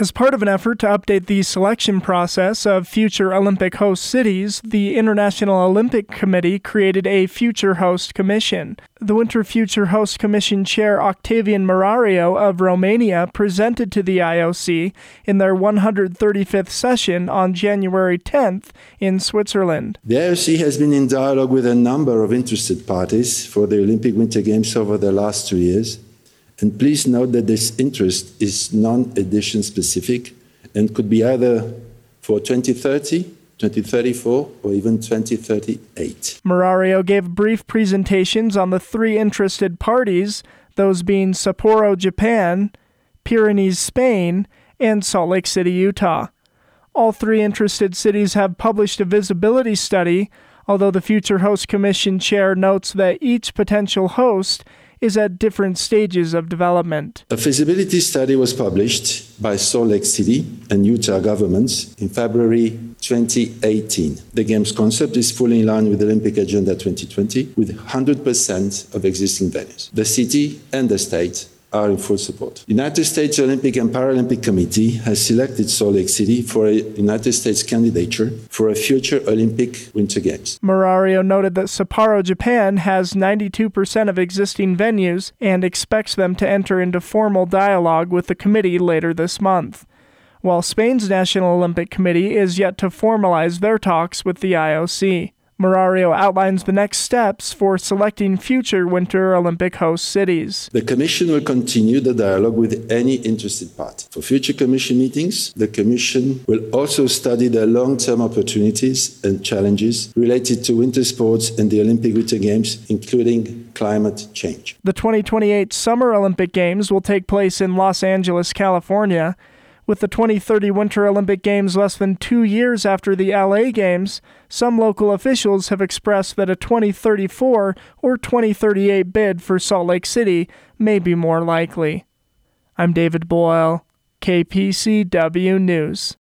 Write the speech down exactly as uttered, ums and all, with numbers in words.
As part of an effort to update the selection process of future Olympic host cities, the International Olympic Committee created a Future Host Commission. The Winter Future Host Commission Chair Octavian Murario of Romania presented to the I O C in their one hundred thirty-fifth session on January tenth in Switzerland. The I O C has been in dialogue with a number of interested parties for the Olympic Winter Games over the last two years. And please note that this interest is non-edition specific and could be either for twenty thirty, twenty thirty-four, or even twenty thirty-eight. Murario gave brief presentations on the three interested parties, those being Sapporo, Japan, Pyrenees, Spain, and Salt Lake City, Utah. All three interested cities have published a visibility study, although the Future Host Commission chair notes that each potential host is at different stages of development. A feasibility study was published by Salt Lake City and Utah governments in February twenty eighteen. The Games concept is fully in line with the Olympic Agenda twenty twenty, with one hundred percent of existing venues. The city and the state are in full support. The United States Olympic and Paralympic Committee has selected Salt Lake City for a United States candidature for a future Olympic Winter Games. Murario noted that Sapporo, Japan has ninety-two percent of existing venues and expects them to enter into formal dialogue with the committee later this month, while Spain's National Olympic Committee is yet to formalize their talks with the I O C. Murario outlines the next steps for selecting future Winter Olympic host cities. The Commission will continue the dialogue with any interested party. For future Commission meetings, the Commission will also study the long-term opportunities and challenges related to winter sports and the Olympic Winter Games, including climate change. The twenty twenty-eight Summer Olympic Games will take place in Los Angeles, California. With the twenty thirty Winter Olympic Games less than two years after the L A Games, some local officials have expressed that a twenty thirty-four or twenty thirty-eight bid for Salt Lake City may be more likely. I'm David Boyle, K P C W News.